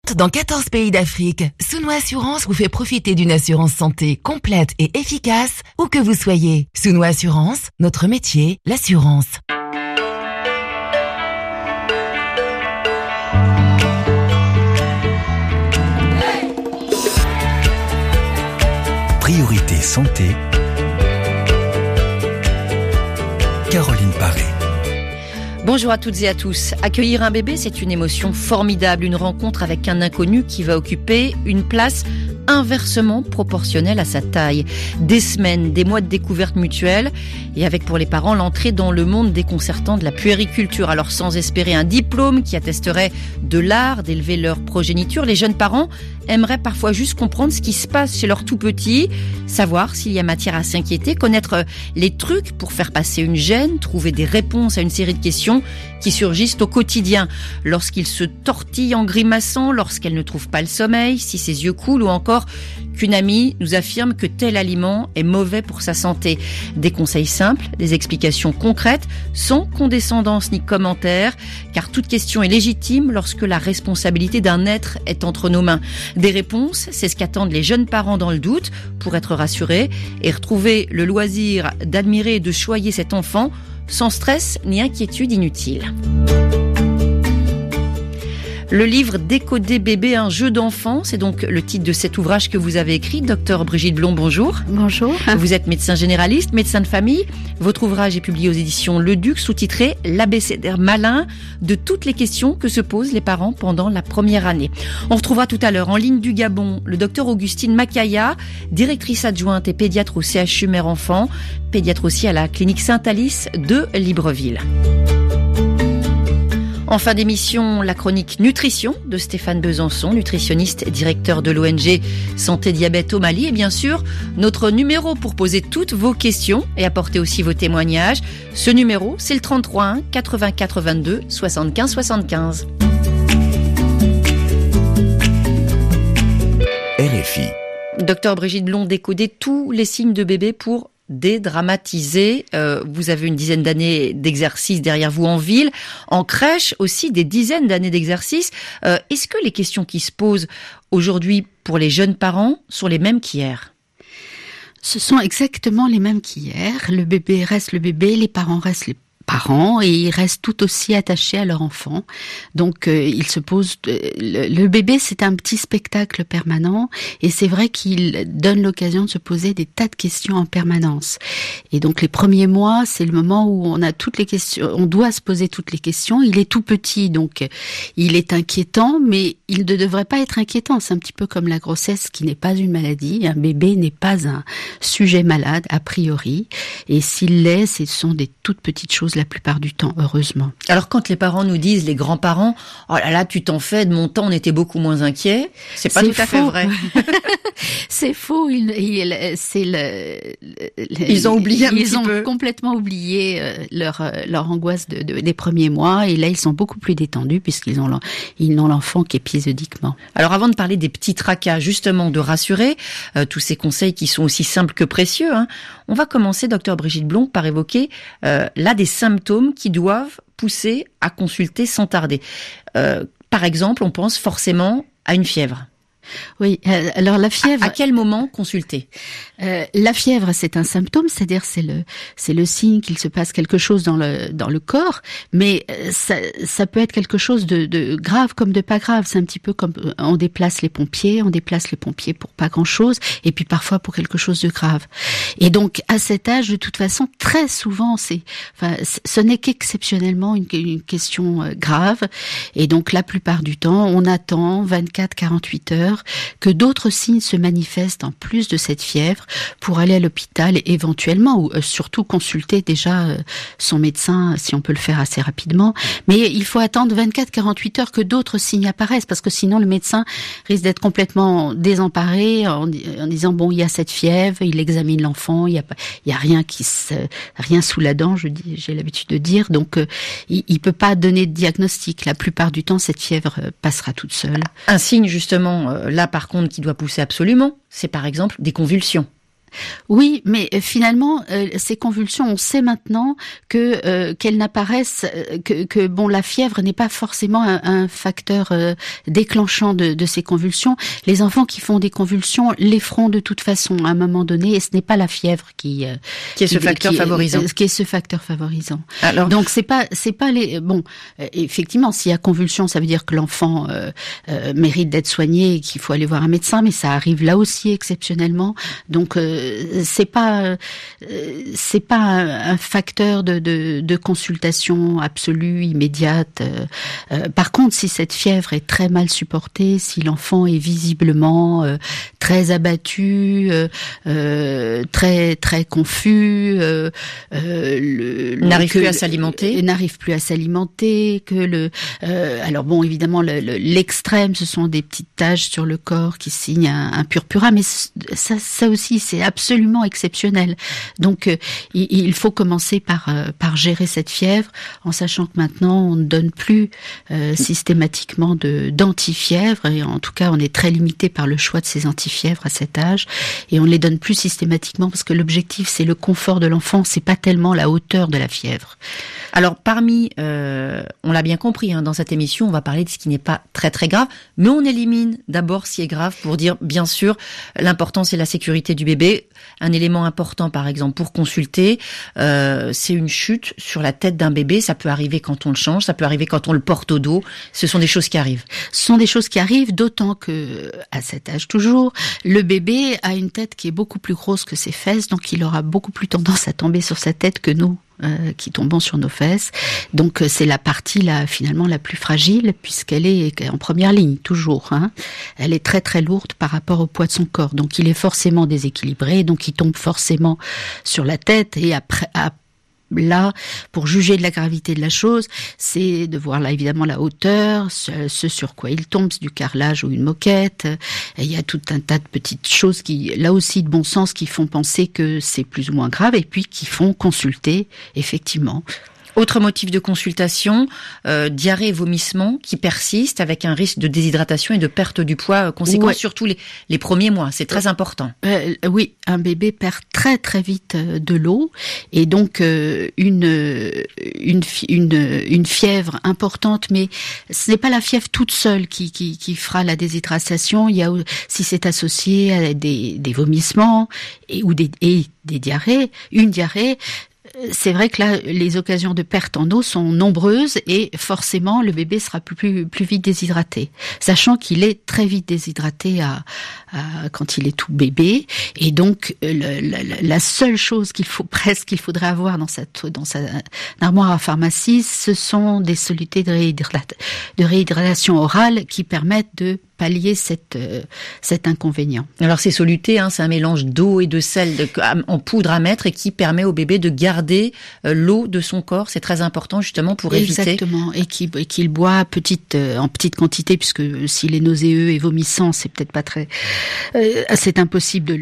Dans 14 pays d'Afrique, Souno Assurance vous fait profiter d'une assurance santé complète et efficace où que vous soyez. Souno Assurance, notre métier, l'assurance. Priorité santé. Caroline Paré. Bonjour à toutes et à tous. Accueillir un bébé, c'est une émotion formidable, une rencontre avec un inconnu qui va occuper une place inversement proportionnelle à sa taille. Des semaines, des mois de découverte mutuelle et avec pour les parents l'entrée dans le monde déconcertant de la puériculture. Alors sans espérer un diplôme qui attesterait de l'art d'élever leur progéniture, les jeunes parents aimeraient parfois juste comprendre ce qui se passe chez leur tout petit, savoir s'il y a matière à s'inquiéter, connaître les trucs pour faire passer une gêne, trouver des réponses à une série de questions qui surgissent au quotidien. Lorsqu'il se tortille en grimaçant, lorsqu'elle ne trouve pas le sommeil, si ses yeux coulent ou encore qu'une amie nous affirme que tel aliment est mauvais pour sa santé. Des conseils simples, des explications concrètes, sans condescendance ni commentaire, car toute question est légitime lorsque la responsabilité d'un être est entre nos mains. Des réponses, c'est ce qu'attendent les jeunes parents dans le doute pour être rassurés et retrouver le loisir d'admirer et de choyer cet enfant sans stress ni inquiétude inutile. Le livre Décoder bébé, un jeu d'enfant, c'est donc le titre de cet ouvrage que vous avez écrit. Docteur Brigitte Blond, bonjour. Bonjour. Vous êtes médecin généraliste, médecin de famille. Votre ouvrage est publié aux éditions Le Duc, sous-titré L'abécédaire malin de toutes les questions que se posent les parents pendant la première année. On retrouvera tout à l'heure en ligne du Gabon le docteur Augustine Makaya, directrice adjointe et pédiatre au CHU Mère-Enfant, pédiatre aussi à la clinique Saint-Alice de Libreville. En fin d'émission, la chronique nutrition de Stéphane Besançon, nutritionniste et directeur de l'ONG Santé Diabète au Mali. Et bien sûr, notre numéro pour poser toutes vos questions et apporter aussi vos témoignages. Ce numéro, c'est le 33 1 84 22 75 75. RFI. Docteur Brigitte Blond, décoder tous les signes de bébé pour dédramatiser. Vous avez une dizaine d'années d'exercice derrière vous en ville, en crèche aussi des dizaines d'années d'exercice. Est-ce que les questions qui se posent aujourd'hui pour les jeunes parents sont les mêmes qu'hier ? Ce sont exactement les mêmes qu'hier. Le bébé reste le bébé, les parents restent les parents et ils restent tout aussi attachés à leur enfant. Donc il se pose le bébé, c'est un petit spectacle permanent et c'est vrai qu'il donne l'occasion de se poser des tas de questions en permanence. Et donc les premiers mois, c'est le moment où on a toutes les questions, on doit se poser toutes les questions. Il est tout petit, donc il est inquiétant, mais il ne devrait pas être inquiétant. C'est un petit peu comme la grossesse qui n'est pas une maladie. Un bébé n'est pas un sujet malade a priori, et s'il l'est, ce sont des toutes petites choses la plupart du temps, heureusement. Alors quand les parents nous disent, les grands-parents, oh là là, tu t'en fais, de mon temps on était beaucoup moins inquiets, c'est pas tout à fait vrai. C'est faux. Ils ont oublié un petit peu. Ils ont complètement oublié leur angoisse des premiers mois, et là ils sont beaucoup plus détendus puisqu'ils ont l'enfant qu'épisodiquement. Alors avant de parler des petits tracas, justement de rassurer, tous ces conseils qui sont aussi simples que précieux, on va commencer, docteur Brigitte Blond, par évoquer là des symptômes qui doivent pousser à consulter sans tarder. Par exemple, on pense forcément à une fièvre. Oui, alors la fièvre... À quel moment consulter ? La fièvre, c'est un symptôme, c'est-à-dire c'est le signe qu'il se passe quelque chose dans le corps, mais ça peut être quelque chose de grave comme de pas grave. C'est un petit peu comme on déplace les pompiers pour pas grand-chose, et puis parfois pour quelque chose de grave. Et donc à cet âge, de toute façon, très souvent, ce n'est qu'exceptionnellement une question grave, et donc la plupart du temps, on attend 24-48 heures que d'autres signes se manifestent en plus de cette fièvre pour aller à l'hôpital et éventuellement, ou surtout consulter déjà son médecin si on peut le faire assez rapidement. Mais il faut attendre 24-48 heures que d'autres signes apparaissent, parce que sinon le médecin risque d'être complètement désemparé en disant bon, il y a cette fièvre, il examine l'enfant, il y a rien rien sous la dent, j'ai l'habitude de dire, donc il peut pas donner de diagnostic. La plupart du temps, cette fièvre passera toute seule. Un signe justement là par contre qui doit pousser absolument, c'est par exemple des convulsions. Oui, mais finalement, ces convulsions, on sait maintenant que qu'elles n'apparaissent que bon, la fièvre n'est pas forcément un facteur déclenchant de ces convulsions. Les enfants qui font des convulsions les feront de toute façon à un moment donné, et ce n'est pas la fièvre qui est ce facteur favorisant. Qui est ce facteur favorisant. Alors, donc c'est pas les bon. Effectivement, s'il y a convulsion, ça veut dire que l'enfant mérite d'être soigné et qu'il faut aller voir un médecin, mais ça arrive là aussi exceptionnellement. Donc c'est pas un facteur de consultation absolue, immédiate. Par contre, si cette fièvre est très mal supportée, si l'enfant est visiblement très abattu, très très confus, n'arrive plus à s'alimenter, que alors bon, évidemment l'extrême, ce sont des petites taches sur le corps qui signent un purpura, mais ça aussi c'est absolument exceptionnel. Donc il faut commencer par gérer cette fièvre, en sachant que maintenant on ne donne plus systématiquement d'antifièvre, et en tout cas on est très limité par le choix de ces antifièvres à cet âge, et on ne les donne plus systématiquement parce que l'objectif c'est le confort de l'enfant, c'est pas tellement la hauteur de la fièvre. Alors parmi, on l'a bien compris, dans cette émission, on va parler de ce qui n'est pas très très grave, mais on élimine d'abord ce qui est grave pour dire, bien sûr, l'important c'est la sécurité du bébé. Un élément important, par exemple, pour consulter, c'est une chute sur la tête d'un bébé. Ça peut arriver quand on le change, ça peut arriver quand on le porte au dos. Ce sont des choses qui arrivent. Ce sont des choses qui arrivent, d'autant que, à cet âge toujours, le bébé a une tête qui est beaucoup plus grosse que ses fesses, donc il aura beaucoup plus tendance à tomber sur sa tête que nous, qui tombons sur nos fesses. Donc c'est la partie finalement la plus fragile, puisqu'elle est en première ligne toujours. Elle est très très lourde par rapport au poids de son corps. Donc il est forcément déséquilibré, donc il tombe forcément sur la tête, et après là, pour juger de la gravité de la chose, c'est de voir là évidemment la hauteur, ce sur quoi il tombe, c'est du carrelage ou une moquette. Et il y a tout un tas de petites choses qui, là aussi de bon sens, qui font penser que c'est plus ou moins grave, et puis qui font consulter effectivement. Autre motif de consultation, diarrhée et vomissement qui persistent avec un risque de déshydratation et de perte du poids conséquent, ouais. Surtout les premiers mois, c'est très important. Oui, un bébé perd très très vite de l'eau, et donc une fièvre importante, mais ce n'est pas la fièvre toute seule qui fera la déshydratation. Il y a, si c'est associé à des vomissements ou des diarrhées, une diarrhée, c'est vrai que là, les occasions de perte en eau sont nombreuses, et forcément, le bébé sera plus vite déshydraté. Sachant qu'il est très vite déshydraté quand il est tout bébé. Et donc, la seule chose qu'il faudrait avoir dans sa armoire à pharmacie, ce sont des solutés de réhydratation orale qui permettent de pallier cet inconvénient. Alors ces solutés, c'est un mélange d'eau et de sel en poudre à mettre, et qui permet au bébé de garder l'eau de son corps. C'est très important justement pour éviter. Exactement, et qu'il boit en petite quantité, puisque s'il est nauséeux et vomissant, c'est peut-être pas très, c'est impossible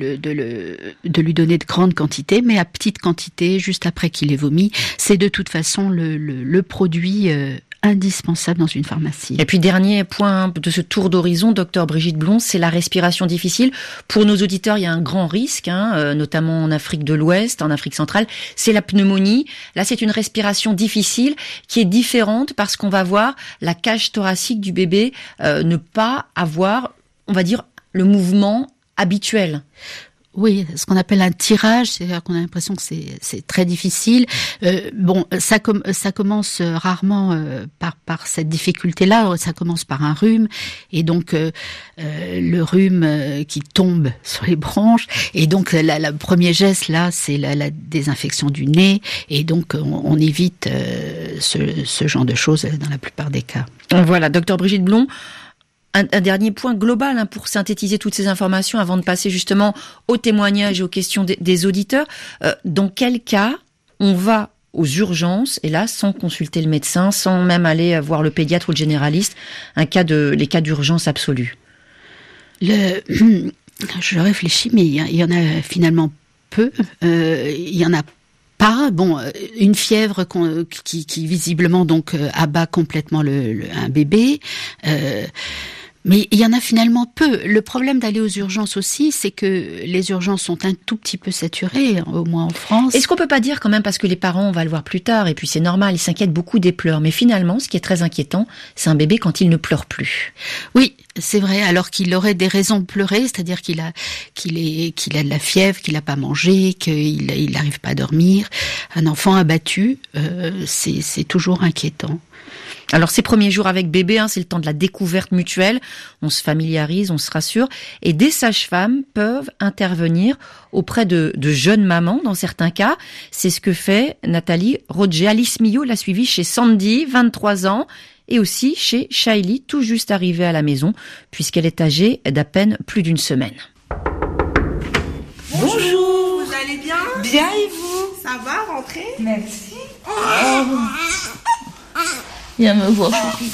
de lui donner de grandes quantités, mais à petite quantité, juste après qu'il ait vomi. C'est de toute façon le produit indispensable dans une pharmacie. Et puis dernier point de ce tour d'horizon, docteur Brigitte Blon, c'est la respiration difficile. Pour nos auditeurs, il y a un grand risque, notamment en Afrique de l'Ouest, en Afrique centrale, c'est la pneumonie. Là, c'est une respiration difficile qui est différente, parce qu'on va voir la cage thoracique du bébé ne pas avoir, on va dire, le mouvement habituel. Oui, ce qu'on appelle un tirage, c'est-à-dire qu'on a l'impression que c'est très difficile. Ça commence rarement par cette difficulté-là. Ça commence par un rhume, et donc le rhume qui tombe sur les bronches. Et donc le premier geste là, c'est la désinfection du nez, et donc on évite ce genre de choses dans la plupart des cas. Voilà, docteur Brigitte Blon. Un dernier point global pour synthétiser toutes ces informations avant de passer justement aux témoignages et aux questions des auditeurs. Dans quel cas on va aux urgences, et là sans consulter le médecin, sans même aller voir le pédiatre ou le généraliste, les cas d'urgence absolue? Je réfléchis, mais il y en a finalement peu. Il y en a pas. Une fièvre qui visiblement donc abat complètement un bébé. Mais il y en a finalement peu. Le problème d'aller aux urgences aussi, c'est que les urgences sont un tout petit peu saturées, au moins en France. Est-ce qu'on peut pas dire quand même, parce que les parents, on va le voir plus tard, et puis c'est normal, ils s'inquiètent beaucoup des pleurs, mais finalement, ce qui est très inquiétant, c'est un bébé quand il ne pleure plus. Oui, c'est vrai, alors qu'il aurait des raisons de pleurer, c'est-à-dire qu'il a de la fièvre, qu'il n'a pas mangé, qu'il n'arrive pas à dormir. Un enfant abattu, c'est toujours inquiétant. Alors ces premiers jours avec bébé, c'est le temps de la découverte mutuelle, on se familiarise, on se rassure, et des sages-femmes peuvent intervenir auprès de jeunes mamans dans certains cas. C'est ce que fait Nathalie Roger. Alice Millot l'a suivie chez Sandy, 23 ans, et aussi chez Shaili, tout juste arrivée à la maison, puisqu'elle est âgée d'à peine plus d'une semaine. Bonjour, vous allez bien? Bien, et vous? Ça va, rentrez? Merci. Viens me voir, choupi.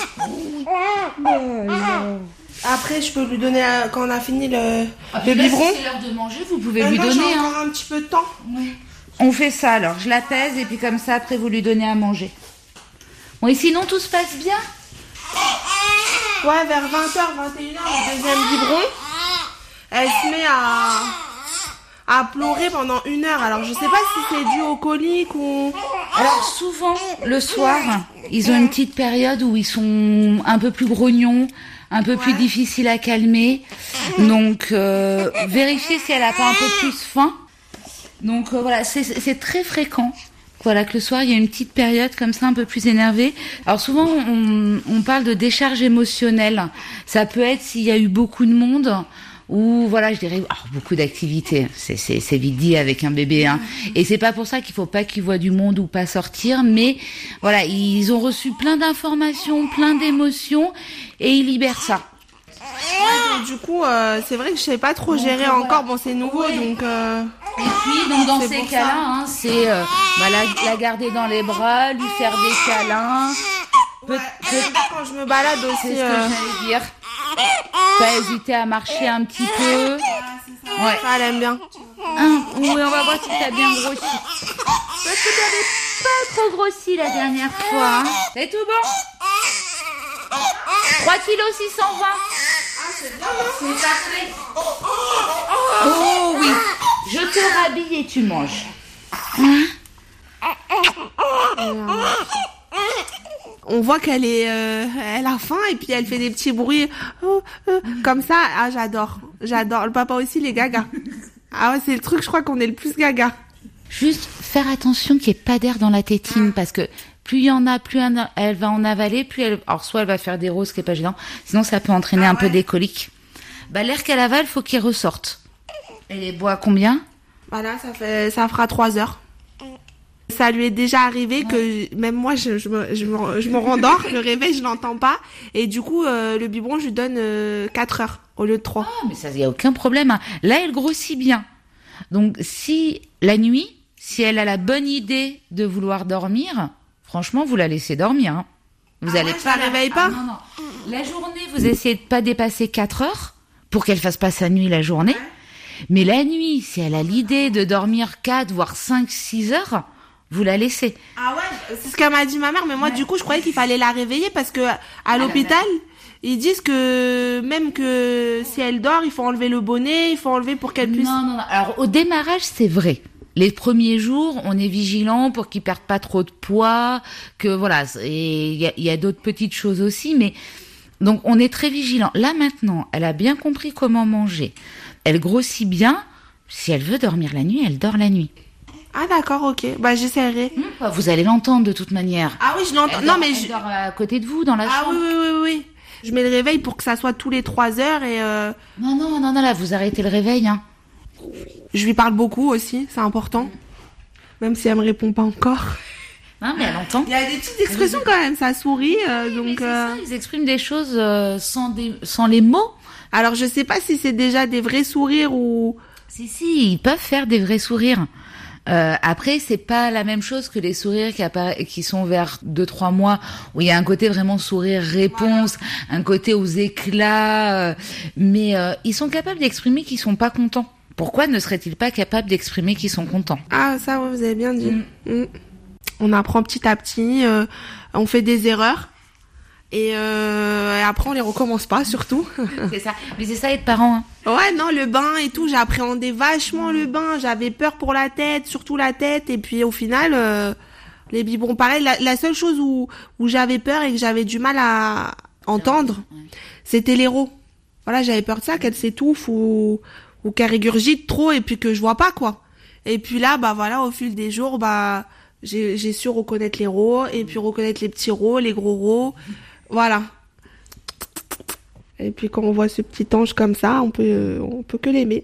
Après, je peux lui donner, quand on a fini le biberon. Si c'est l'heure de manger, vous pouvez lui donner. J'ai encore un petit peu de temps. Oui. On fait ça alors, je la pèse et puis comme ça, après, vous lui donnez à manger. Bon, et sinon, tout se passe bien? Ouais, vers 20h, 21h, le deuxième biberon, elle se met à pleurer pendant 1 heure. Alors, je sais pas si c'est dû au colique ou... Alors, souvent, le soir, ils ont une petite période où ils sont un peu plus grognons, un peu plus difficiles à calmer. Donc, vérifiez si elle a pas un peu plus faim. Donc, voilà, c'est très fréquent. Voilà, que le soir, il y a une petite période comme ça, un peu plus énervée. Alors souvent, on parle de décharge émotionnelle. Ça peut être s'il y a eu beaucoup de monde, ou voilà, je dirais beaucoup d'activités. C'est vite dit avec un bébé, hein. Et c'est pas pour ça qu'il faut pas qu'ils voient du monde ou pas sortir, mais voilà, ils ont reçu plein d'informations, plein d'émotions, et ils libèrent ça. Ouais, donc, du coup, c'est vrai que je sais pas trop gérer encore. Bon, c'est nouveau, donc... Et puis, donc dans ces cas-là, c'est la garder dans les bras, lui faire des câlins. Quand je me balade aussi... C'est ce que j'allais dire. Pas hésiter à marcher un petit peu. Ouais. Ça, elle aime bien. Oui, on va voir si t'as bien grossi. Parce que t'avais pas trop grossi la dernière fois. Hein. C'est tout bon? 3 kg 620. C'est bien, c'est parfait. Oh oui. Je te rhabille et tu manges. On voit qu'elle est, elle a faim et puis elle fait des petits bruits comme ça. Ah, j'adore. Le papa aussi, les gaga. Ah ouais, c'est le truc, je crois qu'on est le plus gaga. Juste faire attention qu'il n'y ait pas d'air dans la tétine parce que plus il y en a, plus elle va en avaler, plus elle... Alors soit elle va faire des roses, ce qui est pas gênant, sinon ça peut entraîner un peu des coliques. L'air qu'elle avale, faut qu'il ressorte. Elle les boit combien? Là, ça fera 3 heures. Ça lui est déjà arrivé que même moi, je me rendors, le réveil, je l'entends pas. Et du coup, le biberon, je lui donne 4 heures au lieu de 3. Ah, mais ça, y a aucun problème. Hein. Là, elle grossit bien. Donc, si la nuit, si elle a la bonne idée de vouloir dormir, franchement, vous la laissez dormir. Hein. Vous allez pas la réveille pas. Non. La journée, vous essayez de pas dépasser 4 heures pour qu'elle fasse pas sa nuit la journée. Ouais. Mais la nuit, si elle a l'idée de dormir 4, voire 5, 6 heures, vous la laissez. Ah ouais, c'est ce qu'elle m'a dit ma mère, mais moi, du coup, je croyais qu'il fallait la réveiller parce que à l'hôpital, ils disent que même que si elle dort, il faut enlever le bonnet, il faut enlever pour qu'elle puisse... Non. Alors, au démarrage, c'est vrai. Les premiers jours, on est vigilant pour qu'ils perdent pas trop de poids, que voilà, et il y a d'autres petites choses aussi, mais donc on est très vigilant. Là maintenant, elle a bien compris comment manger. Elle grossit bien. Si elle veut dormir la nuit, elle dort la nuit. Ah d'accord, ok. J'essaierai. Vous allez l'entendre de toute manière. Ah oui, je l'entends. Elle dort à côté de vous dans la chambre. Ah oui. Je mets le réveil pour que ça soit tous les 3 heures et... Non, là, vous arrêtez le réveil, hein. Je lui parle beaucoup aussi, c'est important. Même si elle me répond pas encore. Non, mais elle entend. Il y a des petites expressions quand même, ça sourit, donc... Ça, ils expriment des choses sans les mots. Alors, je sais pas si c'est déjà des vrais sourires ou... Si, ils peuvent faire des vrais sourires. Après, c'est pas la même chose que les sourires qui sont vers 2-3 mois, où il y a un côté vraiment sourire-réponse, un côté aux éclats, mais ils sont capables d'exprimer qu'ils sont pas contents. Pourquoi ne seraient-ils pas capables d'exprimer qu'ils sont contents? Ah, ça, ouais, vous avez bien dit. On apprend petit à petit, on fait des erreurs. Et après, on les recommence pas, surtout. C'est ça. Mais c'est ça être parent. Hein. Ouais, non, le bain et tout, j'appréhendais vachement le bain. J'avais peur pour la tête, surtout la tête. Et puis, au final, les biberons, pareil. La seule chose où j'avais peur et que j'avais du mal à entendre, c'était l'héro. Voilà, j'avais peur de ça, qu'elle s'étouffe ou qu'elle régurgite trop et puis que je vois pas, quoi. Et puis là, bah voilà, au fil des jours, bah j'ai su reconnaître les rots et puis reconnaître les petits rots, les gros rots. Voilà. Et puis quand on voit ce petit ange comme ça, on peut que l'aimer.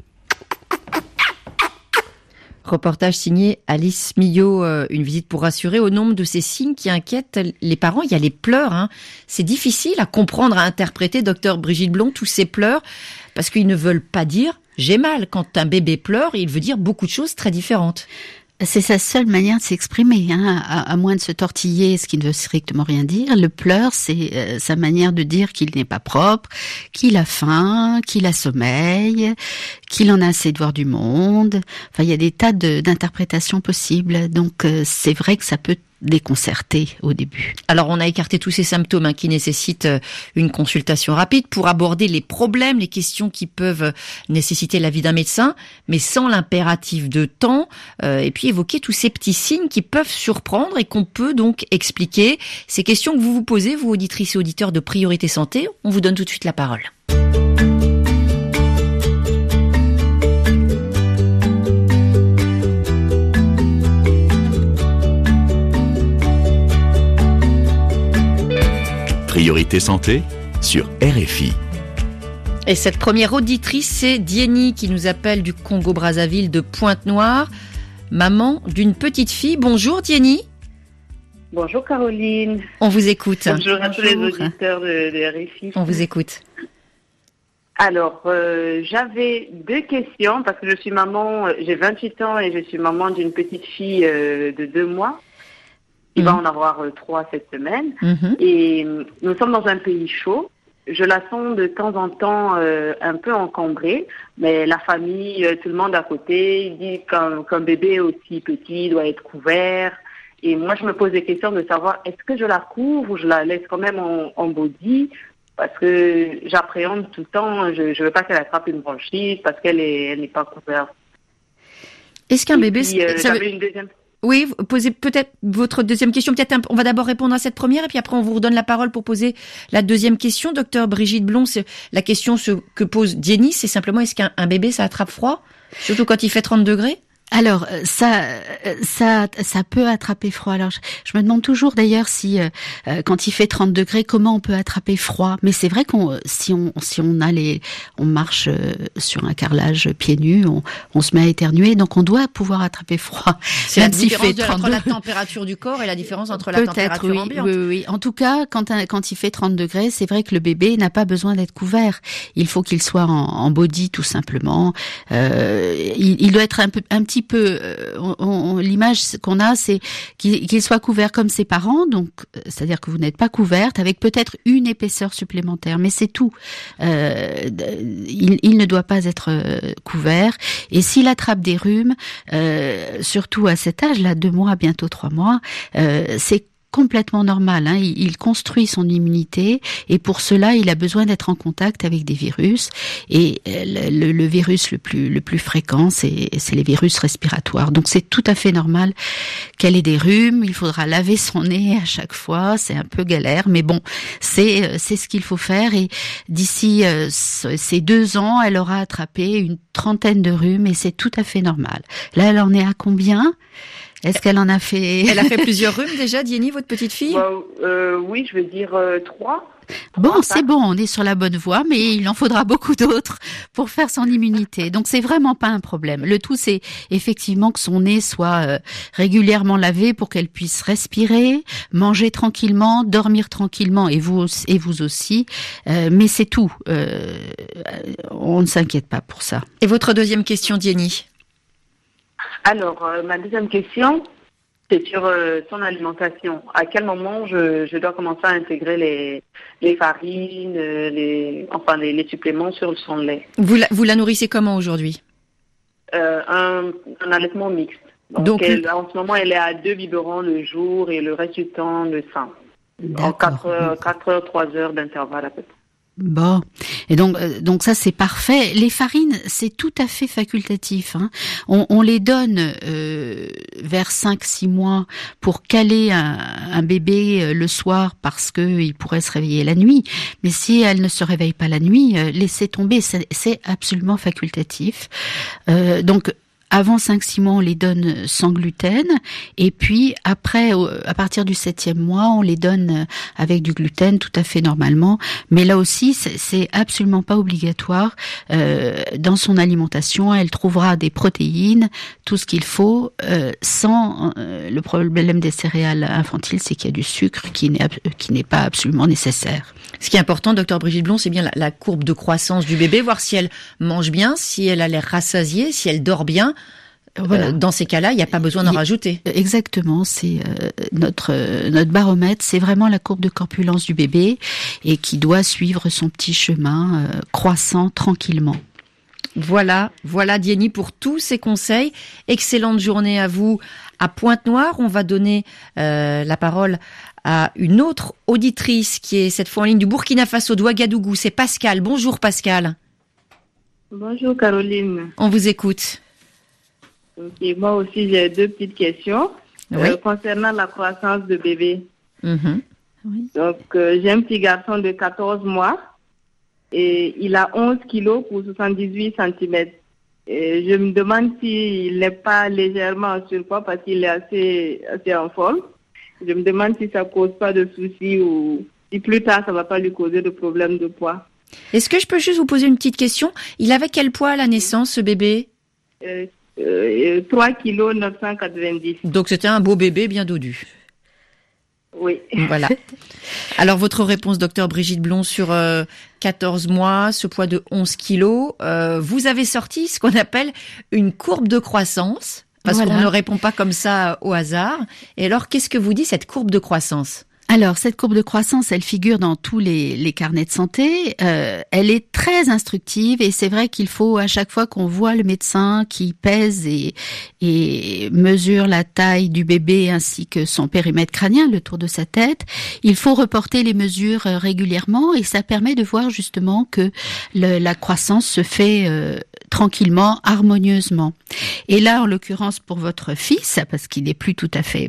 Reportage signé Alice Millot, une visite pour rassurer au nombre de ces signes qui inquiètent les parents. Il y a les pleurs, hein. C'est difficile à comprendre, à interpréter, docteur Brigitte Blond, tous ces pleurs, parce qu'ils ne veulent pas dire « j'ai mal ». Quand un bébé pleure, il veut dire beaucoup de choses très différentes. C'est sa seule manière de s'exprimer, hein, à moins de se tortiller, ce qui ne veut strictement rien dire. Le pleur, c'est sa manière de dire qu'il n'est pas propre, qu'il a faim, qu'il a sommeil, qu'il en a assez de voir du monde. Enfin, il y a des tas d'interprétations possibles. Donc, c'est vrai que ça peut déconcerter au début. Alors, on a écarté tous ces symptômes qui nécessitent une consultation rapide pour aborder les problèmes, les questions qui peuvent nécessiter l'avis d'un médecin, mais sans l'impératif de temps, et puis évoquer tous ces petits signes qui peuvent surprendre et qu'on peut donc expliquer. Ces questions que vous vous posez, vous auditrices et auditeurs de Priorité Santé, on vous donne tout de suite la parole. Priorité Santé sur RFI. Et cette première auditrice, c'est Dieny qui nous appelle du Congo-Brazzaville de Pointe-Noire, maman d'une petite fille. Bonjour Dieny. Bonjour Caroline. On vous écoute. Bonjour à tous les auditeurs de RFI. On vous écoute. Alors, j'avais 2 questions parce que je suis maman, j'ai 28 ans et je suis maman d'une petite fille de 2 mois. Il va en avoir 3 cette semaine. Et nous sommes dans un pays chaud. Je la sens de temps en temps un peu encombrée, mais la famille, tout le monde à côté, il dit qu'un bébé aussi petit doit être couvert. Et moi, je me pose des questions de savoir est-ce que je la couvre ou je la laisse quand même en body, parce que j'appréhende tout le temps, je veux pas qu'elle attrape une bronchite parce qu'elle n'est pas couverte. Est-ce qu'un bébé... j'avais une deuxième... Oui, posez peut-être votre deuxième question. Peut-être on va d'abord répondre à cette première et puis après on vous redonne la parole pour poser la deuxième question. Docteur Brigitte Blond, la question que pose Dieny, c'est simplement est-ce qu'un bébé ça attrape froid, surtout quand il fait 30 degrés? Alors ça peut attraper froid. Alors je me demande toujours d'ailleurs si quand il fait 30 degrés comment on peut attraper froid. Mais c'est vrai qu'on si on marche sur un carrelage pieds nus, on se met à éternuer, donc on doit pouvoir attraper froid. C'est la différence entre la température du corps et la différence entre la température ambiante. Oui. En tout cas, quand il fait 30 degrés, c'est vrai que le bébé n'a pas besoin d'être couvert. Il faut qu'il soit en body tout simplement. Il doit être un petit peu, l'image qu'on a, c'est qu'il soit couvert comme ses parents, donc c'est-à-dire que vous n'êtes pas couverte, avec peut-être une épaisseur supplémentaire, mais c'est tout. Il ne doit pas être couvert. Et s'il attrape des rhumes, surtout à cet âge-là, 2 mois, bientôt 3 mois, c'est complètement normal, hein. Il construit son immunité et pour cela, il a besoin d'être en contact avec des virus. Et le virus le plus fréquent, c'est les virus respiratoires. Donc c'est tout à fait normal qu'elle ait des rhumes. Il faudra laver son nez à chaque fois. C'est un peu galère, mais bon, c'est ce qu'il faut faire. Et d'ici ces 2 ans, elle aura attrapé une 30aine de rhumes et c'est tout à fait normal. Là, elle en est à combien ? Est-ce qu'elle en a fait... Elle a fait plusieurs rhumes déjà, Dieny, votre petite fille ? Oui, je veux dire 3. Bon, c'est bon, on est sur la bonne voie, mais il en faudra beaucoup d'autres pour faire son immunité. Donc, c'est vraiment pas un problème. Le tout, c'est effectivement que son nez soit régulièrement lavé pour qu'elle puisse respirer, manger tranquillement, dormir tranquillement, et vous aussi. Mais c'est tout. On ne s'inquiète pas pour ça. Et votre deuxième question, Dieny ? Alors, ma deuxième question, c'est sur son alimentation. À quel moment je dois commencer à intégrer les farines, les suppléments sur son lait? Vous la nourrissez comment aujourd'hui? Un allaitement mixte. Donc en ce moment, elle est à 2 biberons le jour et le reste du temps, le sein. En 4 heures, 3 heures d'intervalle à peu près. Bon, et donc ça c'est parfait. Les farines, c'est tout à fait facultatif. Hein. On les donne vers 5-6 mois pour caler un bébé le soir parce que il pourrait se réveiller la nuit. Mais si elle ne se réveille pas la nuit, laissez tomber, c'est absolument facultatif. Donc avant 5-6 mois, on les donne sans gluten. Et puis, après, à partir du 7e mois, on les donne avec du gluten tout à fait normalement. Mais là aussi, c'est absolument pas obligatoire. Dans son alimentation, elle trouvera des protéines, tout ce qu'il faut, sans le problème des céréales infantiles, c'est qu'il y a du sucre qui n'est pas absolument nécessaire. Ce qui est important, docteur Brigitte Blond, c'est bien la courbe de croissance du bébé, voir si elle mange bien, si elle a l'air rassasiée, si elle dort bien. Voilà. Dans ces cas-là, il n'y a pas besoin d'en rajouter. Exactement, c'est notre baromètre, c'est vraiment la courbe de corpulence du bébé et qui doit suivre son petit chemin croissant tranquillement. Voilà Dieny pour tous ces conseils. Excellente journée à vous à Pointe-Noire. On va donner la parole à une autre auditrice qui est cette fois en ligne du Burkina Faso, d'Ouagadougou. C'est Pascal. Bonjour Pascal. Bonjour Caroline. On vous écoute. Okay, moi aussi j'ai 2 petites questions concernant la croissance de bébé. Mm-hmm. Oui. Donc j'ai un petit garçon de 14 mois et il a 11 kilos pour 78 cm. Et je me demande s'il n'est pas légèrement en surpoids parce qu'il est assez en forme. Je me demande si ça cause pas de soucis ou si plus tard ça va pas lui causer de problèmes de poids. Est-ce que je peux juste vous poser une petite question? Il avait quel poids à la naissance, ce bébé? 3 kilos 990. Donc c'était un beau bébé bien dodu. Oui. Voilà. Alors votre réponse, docteur Brigitte Blond, sur 14 mois, ce poids de 11 kilos, vous avez sorti ce qu'on appelle une courbe de croissance, parce qu'on ne répond pas comme ça au hasard. Et alors, qu'est-ce que vous dit cette courbe de croissance ? Alors, cette courbe de croissance, elle figure dans tous les carnets de santé. Elle est très instructive et c'est vrai qu'il faut, à chaque fois qu'on voit le médecin qui pèse et mesure la taille du bébé ainsi que son périmètre crânien, le tour de sa tête, il faut reporter les mesures régulièrement et ça permet de voir justement que la croissance se fait tranquillement, harmonieusement. Et là, en l'occurrence, pour votre fils, parce qu'il n'est plus tout à fait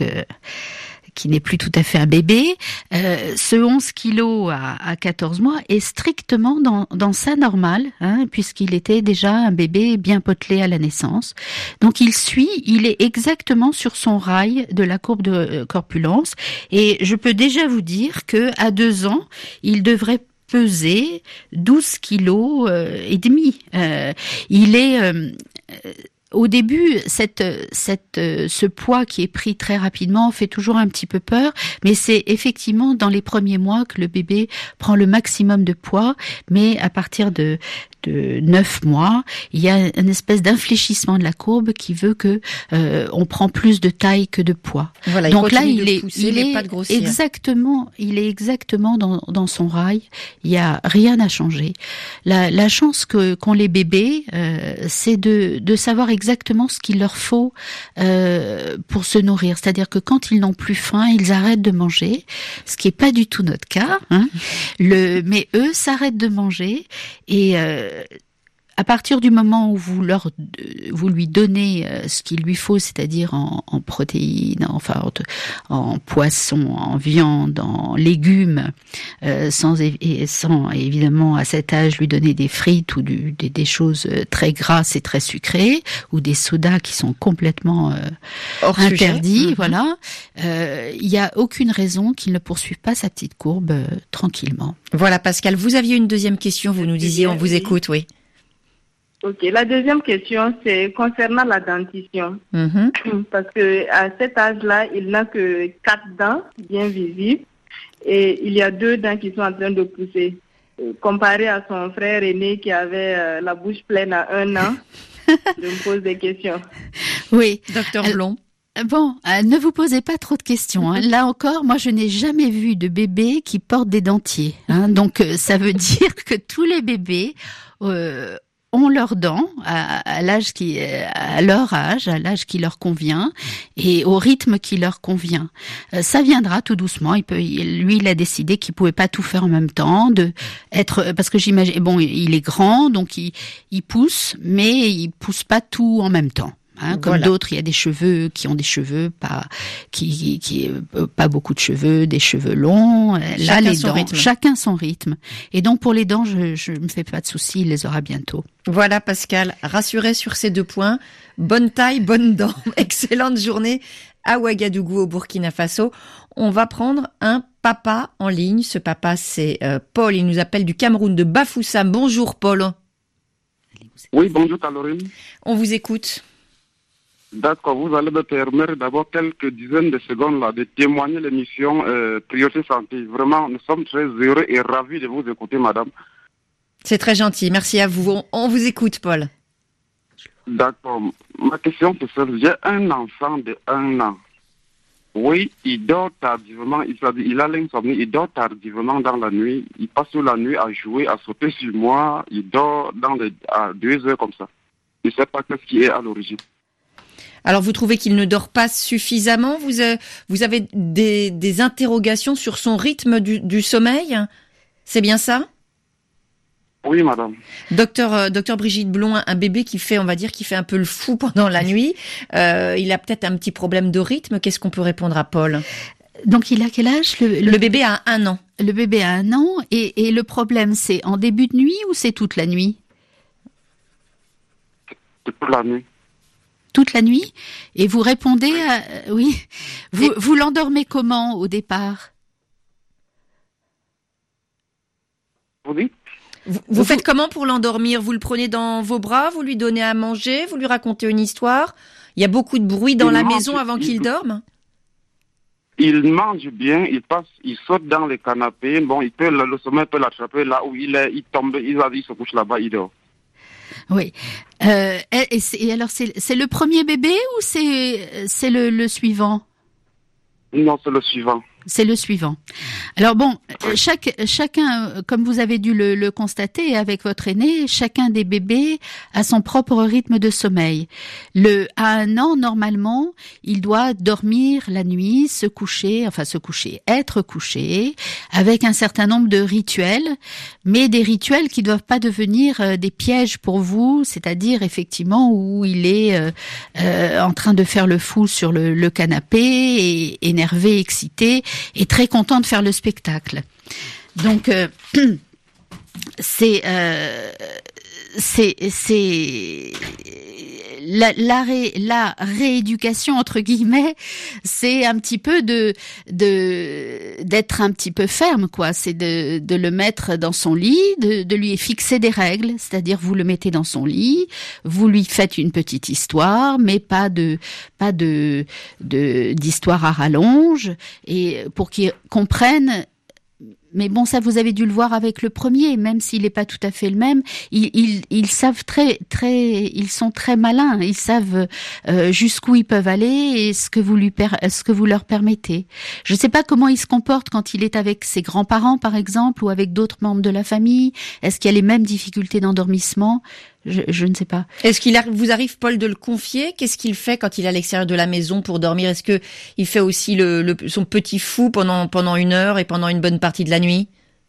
qui n'est plus tout à fait un bébé, ce 11 kilos à 14 mois est strictement dans sa normale, puisqu'il était déjà un bébé bien potelé à la naissance. Donc il est exactement sur son rail de la courbe de corpulence, et je peux déjà vous dire que à 2 ans, il devrait peser 12 kilos et demi. Il est au début, ce poids qui est pris très rapidement fait toujours un petit peu peur, mais c'est effectivement dans les premiers mois que le bébé prend le maximum de poids, mais à partir de 9 mois, il y a une espèce d'infléchissement de la courbe qui veut que on prend plus de taille que de poids. Voilà, donc là, il est pas de grossir. Il est exactement dans son rail. Il y a rien à changer. La chance qu'ont les bébés, c'est de savoir exactement ce qu'il leur faut pour se nourrir. C'est-à-dire que quand ils n'ont plus faim, ils arrêtent de manger, ce qui est pas du tout notre cas. Mais eux s'arrêtent de manger et à partir du moment où vous lui donnez ce qu'il lui faut, c'est-à-dire en protéines, en poisson, en viande, en légumes, sans évidemment à cet âge lui donner des frites ou des choses très grasses et très sucrées, ou des sodas qui sont complètement hors interdits, sujet. voilà. Il y a aucune raison qu'il ne poursuive pas sa petite courbe tranquillement. Voilà, Pascal, vous aviez une deuxième question, vous nous disiez, on vous écoute, oui. Ok, la deuxième question, c'est concernant la dentition. Parce que à cet âge-là, il n'a que 4 dents bien visibles et il y a 2 dents qui sont en train de pousser. Comparé à son frère aîné qui avait la bouche pleine à 1 an, je me pose des questions. Oui, docteur Blond. Bon, ne vous posez pas trop de questions. Là encore, moi, je n'ai jamais vu de bébé qui porte des dentiers. Donc, ça veut dire que tous les bébés ont leurs dents à l'âge à leur âge, à l'âge qui leur convient et au rythme qui leur convient. Ça viendra tout doucement. Il a décidé qu'il pouvait pas tout faire en même temps, parce que j'imagine, bon, il est grand, donc il pousse, mais il pousse pas tout en même temps. Comme d'autres, il y a des cheveux qui ont des cheveux pas beaucoup de cheveux, des cheveux longs. Là, les dents, chacun son rythme. Et donc pour les dents, je me fais pas de soucis, il les aura bientôt. Voilà Pascal, rassuré sur ces 2 points. Bonne taille, bonne dent. Excellente journée à Ouagadougou au Burkina Faso. On va prendre un papa en ligne. Ce papa, c'est Paul. Il nous appelle du Cameroun, de Bafoussam. Bonjour Paul. Oui, bonjour Caroline. On vous écoute. D'accord, vous allez me permettre d'abord quelques dizaines de secondes là de témoigner l'émission Priorité Santé. Vraiment, nous sommes très heureux et ravis de vous écouter, madame. C'est très gentil, merci à vous. On vous écoute, Paul. D'accord. Ma question c'est ça. J'ai un enfant de 1 an. Oui, il dort tardivement, il a l'insomnie, il dort tardivement dans la nuit. Il passe la nuit à jouer, à sauter sur moi. Il dort à 2 heures comme ça. Je ne sais pas qu'est-ce qui est à l'origine. Alors, vous trouvez qu'il ne dort pas suffisamment ? Vous avez des interrogations sur son rythme du sommeil ? C'est bien ça ? Oui, madame. Docteur Brigitte Blon, un bébé qui fait un peu le fou pendant la nuit. Il a peut-être un petit problème de rythme. Qu'est-ce qu'on peut répondre à Paul ? Donc, il a quel âge ? Le bébé a 1 an. Le bébé a 1 an. Et le problème, c'est en début de nuit ou c'est toute la nuit ? C'est toute la nuit. Toute la nuit, et vous répondez oui. Vous l'endormez comment au départ ? Oui. Vous faites comment pour l'endormir ? Vous le prenez dans vos bras, vous lui donnez à manger, vous lui racontez une histoire ? Il y a beaucoup de bruit dans la maison avant qu'il dorme ? Il mange bien, il saute dans les canapés. Bon, le sommeil peut l'attraper là où il est, il tombe, il se couche là-bas, il dort. Oui. Et alors, c'est le premier bébé ou c'est le suivant ? Non, c'est le suivant. C'est le suivant. Alors bon, chacun, comme vous avez dû le constater avec votre aîné, chacun des bébés a son propre rythme de sommeil. À 1 an, normalement, il doit dormir la nuit, être couché, avec un certain nombre de rituels, mais des rituels qui doivent pas devenir des pièges pour vous, c'est-à-dire effectivement où il est en train de faire le fou sur le canapé, et énervé, excité, et très content de faire le spectacle. Donc c'est la rééducation entre guillemets, c'est un petit peu d'être un petit peu ferme, quoi. C'est de le mettre dans son lit, de lui fixer des règles, c'est-à-dire vous le mettez dans son lit, vous lui faites une petite histoire, mais pas d'histoire à rallonge, et pour qu'il comprenne. Mais bon, ça, vous avez dû le voir avec le premier, même s'il n'est pas tout à fait le même. Ils savent ils sont très malins. Ils savent jusqu'où ils peuvent aller et ce que vous leur permettez. Je ne sais pas comment il se comporte quand il est avec ses grands-parents, par exemple, ou avec d'autres membres de la famille. Est-ce qu'il y a les mêmes difficultés d'endormissement ? Je ne sais pas. Est-ce qu'il vous arrive, Paul, de le confier ? Qu'est-ce qu'il fait quand il est à l'extérieur de la maison pour dormir ? Est-ce que il fait aussi son petit fou pendant 1 heure et pendant une bonne partie de la nuit ?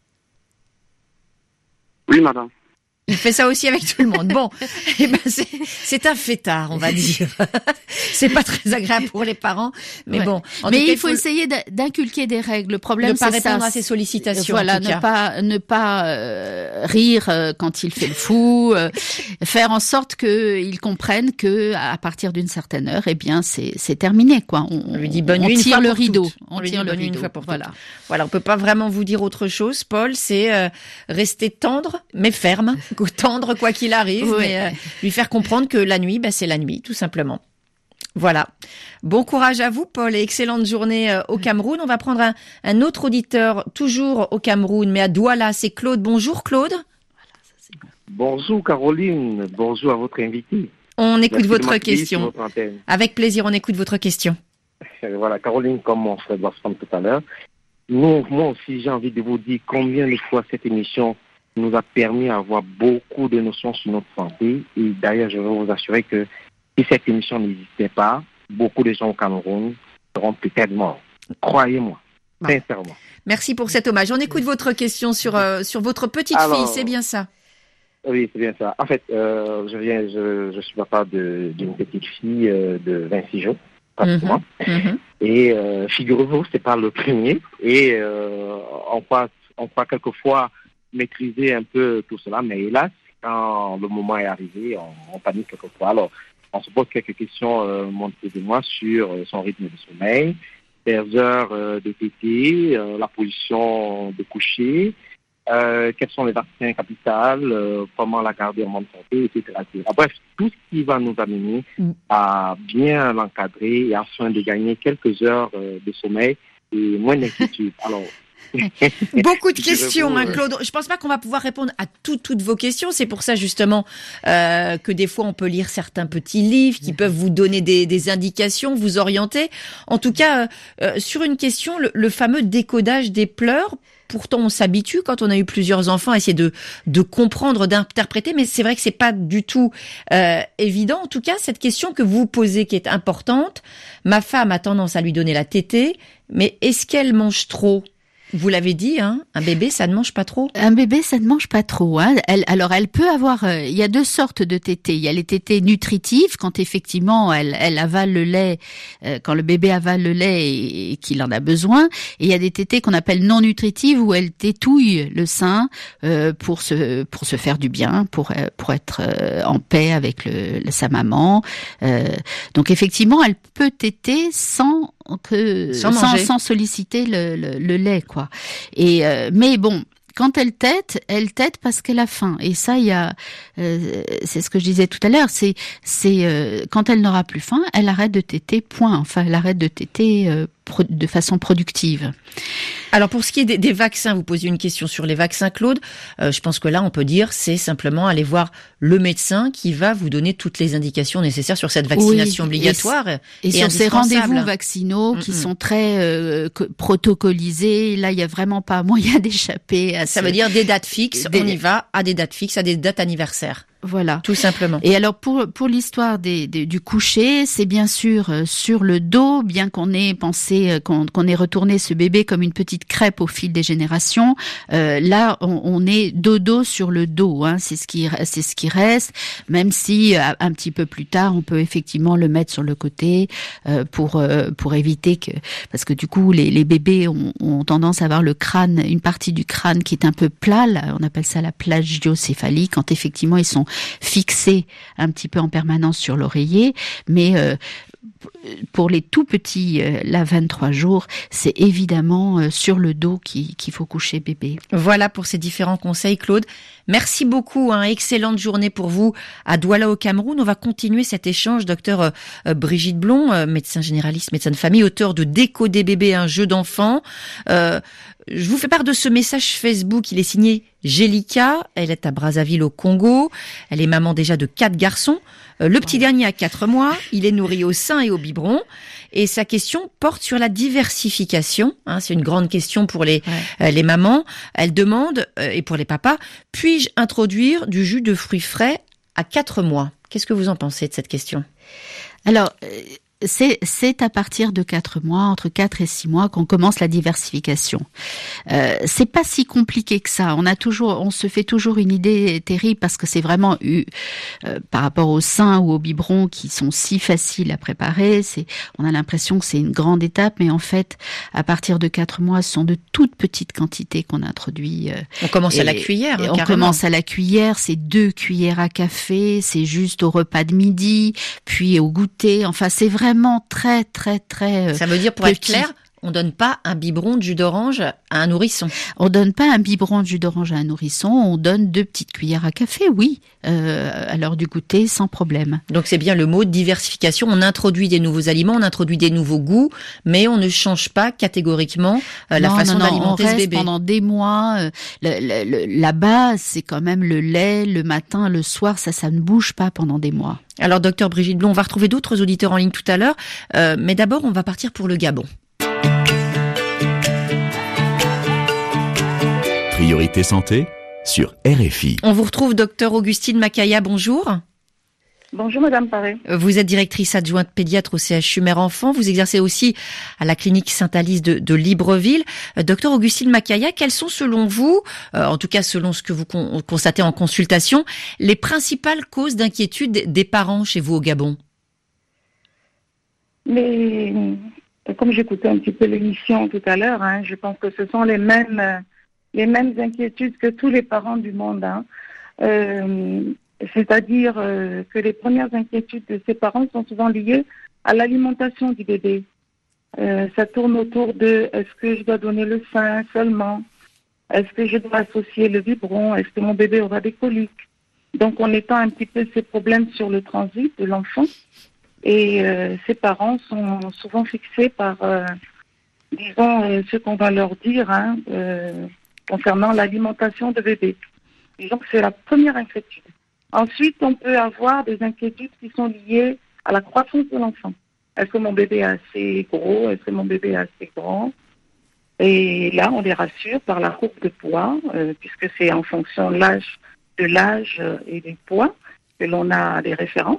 Oui, madame. Il fait ça aussi avec tout le monde. Bon, c'est un fêtard, on va dire. C'est pas très agréable pour les parents, mais bon. Mais il faut essayer d'inculquer des règles. Le problème, c'est ça. Ne pas répondre à ses sollicitations. Voilà, ne pas rire quand il fait le fou. Faire en sorte qu'il comprenne que à partir d'une certaine heure, eh bien, c'est terminé, quoi. On lui dit bonne nuit. On tire le rideau. On tire le rideau. Une fois pour toutes. Voilà, on peut pas vraiment vous dire autre chose, Paul. C'est rester tendre, mais ferme. Tendre quoi qu'il arrive, mais lui faire comprendre que la nuit, c'est la nuit, tout simplement. Voilà. Bon courage à vous, Paul, et excellente journée au Cameroun. On va prendre un autre auditeur, toujours au Cameroun, mais à Douala. C'est Claude. Bonjour, Claude. Bonjour, Caroline. Bonjour à votre invité. On écoute votre question. Avec plaisir, on écoute votre question. Voilà, Caroline, comme mon frère Blasphème tout à l'heure. Moi aussi, j'ai envie de vous dire combien de fois cette émission nous a permis d'avoir beaucoup de notions sur notre santé. Et d'ailleurs, je veux vous assurer que si cette émission n'existait pas, beaucoup de gens au Cameroun seront peut-être morts. Croyez-moi, sincèrement. Merci pour cet hommage. On écoute votre question sur votre petite fille, c'est bien ça? Oui, c'est bien ça. En fait, je suis papa d'une petite fille de 26 jours, pratiquement. Et figurez-vous, c'est pas le premier. Et on croit quelquefois maîtriser un peu tout cela, mais hélas, quand le moment est arrivé, on panique quelquefois. Alors, on se pose quelques questions, mon petit de moi, sur son rythme de sommeil, les heures de tétée, la position de coucher, quels sont les vaccins capitaux, comment la garder en bonne santé, etc. Bref, tout ce qui va nous amener à bien l'encadrer et afin de gagner quelques heures de sommeil et moins d'inquiétude. Alors, beaucoup de questions, Claude. Je pense pas qu'on va pouvoir répondre à toutes vos questions. C'est pour ça justement que des fois on peut lire certains petits livres qui peuvent vous donner des indications, vous orienter. En tout cas, sur une question, le fameux décodage des pleurs. Pourtant, on s'habitue quand on a eu plusieurs enfants à essayer de comprendre, d'interpréter, mais c'est vrai que c'est pas du tout évident. En tout cas, cette question que vous posez, qui est importante, ma femme a tendance à lui donner la tétée, mais est-ce qu'elle mange trop? Vous l'avez dit, hein, un bébé, ça ne mange pas trop. Un bébé, ça ne mange pas trop. Hein. Elle peut avoir. Il y a deux sortes de tétées. Il y a les tétées nutritives, quand effectivement elle avale le lait, quand le bébé avale le lait et qu'il en a besoin. Et il y a des tétées qu'on appelle non nutritives, où elle tétouille le sein pour se faire du bien, pour être en paix avec sa maman. Donc effectivement, elle peut téter sans solliciter le lait, quoi. Et mais bon, quand elle tète parce qu'elle a faim. Et ça, c'est ce que je disais tout à l'heure. C'est quand elle n'aura plus faim, elle arrête de téter. Point. Enfin, elle arrête de téter de façon productive. Alors pour ce qui est des vaccins, vous posez une question sur les vaccins, Claude. Je pense que là, on peut dire, c'est simplement aller voir le médecin qui va vous donner toutes les indications nécessaires sur cette vaccination obligatoire et sur ces rendez-vous vaccinaux qui sont très protocolisés. Là, il y a vraiment pas moyen d'échapper à ça. Veut dire des dates fixes. On y va à des dates fixes, à des dates anniversaires. Voilà. Tout simplement. Et alors pour l'histoire du coucher, c'est bien sûr sur le dos, bien qu'on ait pensé qu'on ait retourné ce bébé comme une petite crêpe au fil des générations. Là, on est dodo sur le dos, hein. C'est ce qui reste. Même si un petit peu plus tard, on peut effectivement le mettre sur le côté pour éviter parce que du coup les bébés ont tendance à avoir le crâne, une partie du crâne qui est un peu plat. Là, on appelle ça la plagiocéphalie, quand effectivement ils sont fixés un petit peu en permanence sur l'oreiller, mais pour les tout petits, là 23 jours, c'est évidemment sur le dos qu'il faut coucher bébé. Voilà pour ces différents conseils, Claude. Merci beaucoup, excellente journée pour vous à Douala au Cameroun. On va continuer cet échange. Docteur Brigitte Blon, médecin généraliste, médecin de famille, auteur de Décoder bébé, un jeu d'enfant. Je vous fais part de ce message Facebook. Il est signé Jélika. Elle est à Brazzaville au Congo. Elle est maman déjà de 4 garçons. Le petit dernier a 4 mois. Il est nourri au sein et au biberon. Et sa question porte sur la diversification. C'est une grande question pour les mamans. Elle demande, et pour les papas, puis-je introduire du jus de fruits frais à 4 mois? Qu'est-ce que vous en pensez de cette question? Alors, c'est à partir de 4 mois, entre 4 et 6 mois, qu'on commence la diversification. C'est pas si compliqué que ça. On se fait toujours une idée terrible parce que c'est vraiment par rapport au sein ou au biberon qui sont si faciles à préparer. On a l'impression que c'est une grande étape, mais en fait, à partir de 4 mois, ce sont de toutes petites quantités qu'on introduit. On commence à la cuillère. On commence à la cuillère. C'est 2 cuillères à café. C'est juste au repas de midi, puis au goûter. Enfin, c'est vraiment très, très, très ça veut dire, pour être clair, on donne pas un biberon de jus d'orange à un nourrisson. On donne pas un biberon de jus d'orange à un nourrisson, on donne 2 petites cuillères à café, oui, à l'heure du goûter, sans problème. Donc c'est bien le mot diversification. On introduit des nouveaux aliments, on introduit des nouveaux goûts, mais on ne change pas catégoriquement la façon d'alimenter ce bébé. Pendant des mois, la base, c'est quand même le lait, le matin, le soir, ça ne bouge pas pendant des mois. Alors, docteur Brigitte Blon, on va retrouver d'autres auditeurs en ligne tout à l'heure, mais d'abord, on va partir pour le Gabon. Priorité santé sur RFI. On vous retrouve, docteur Augustine Makaya, bonjour. Bonjour Madame Paré. Vous êtes directrice adjointe pédiatre au CHU Mère Enfant. Vous exercez aussi à la clinique Sainte-Alice de Libreville. Docteur Augustine Makaya, quelles sont selon vous, en tout cas selon ce que vous constatez en consultation, les principales causes d'inquiétude des parents chez vous au Gabon? Mais comme j'écoutais un petit peu l'émission tout à l'heure, je pense que ce sont les mêmes inquiétudes que tous les parents du monde. C'est-à-dire que les premières inquiétudes de ces parents sont souvent liées à l'alimentation du bébé. Ça tourne autour de est-ce que je dois donner le sein seulement? Est-ce que je dois associer le biberon? Est-ce que mon bébé aura des coliques? Donc on étend un petit peu ces problèmes sur le transit de l'enfant. Et ces parents sont souvent fixés par, disons, ce qu'on va leur dire concernant l'alimentation de bébé. Disons que c'est la première inquiétude. Ensuite, on peut avoir des inquiétudes qui sont liées à la croissance de l'enfant. Est-ce que mon bébé est assez gros? Est-ce que mon bébé est assez grand? Et là, on les rassure par la courbe de poids, puisque c'est en fonction de l'âge et du poids que l'on a des références.